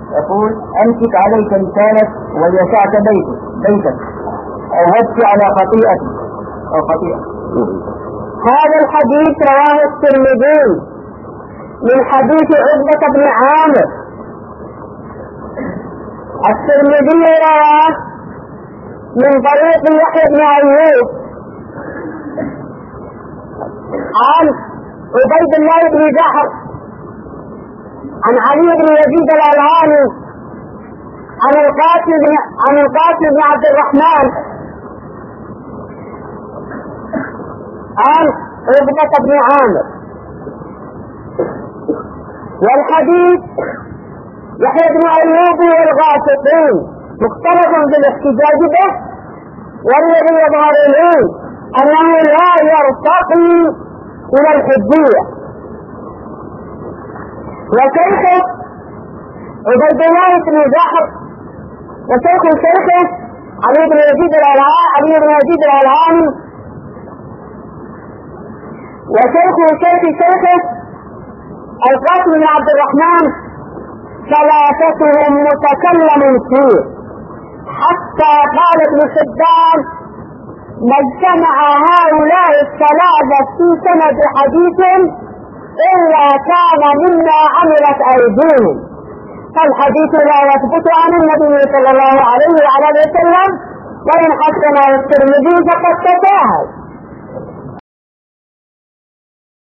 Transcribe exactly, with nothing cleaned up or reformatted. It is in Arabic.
يقول أمسك عليك لسانك وليسعك بيتك بيتك أو هدك على خطيئتك أو خطيئة. هذا الحديث رواه الترمذي من حديث عقبة بن عامر. الترمذي رواه من طريق يحيى بن أيوب عن عبيد الله بن جحر عن علي بن يزيد الألهاني عن القاسم بن عن القاسم بن عبد الرحمن عن عقبة بن عامر. والحديث يحيى بن أيوب والغاسقين مختلف بالاحتجاج به، والذي يظهر لي أنه لا يرتقي إلى الحجية. وشيخه عبيد الله بن جحر وشيخ شيخه علي بن يزيد الألهاني علي بن يزيد الألهاني وشيخ شيخ شيخه القاسم بن عبد الرحمن ثلاثتهم متكلم فيه، حتى قال ابن حبان ما اجتمع هؤلاء الثلاثة في سند حديث إلا كان مما عملت أيديهم. فالحديث لا يثبت عن النبي صلى الله عليه وعلى وسلم، وإن حسنه الترمذي فقد تساهل.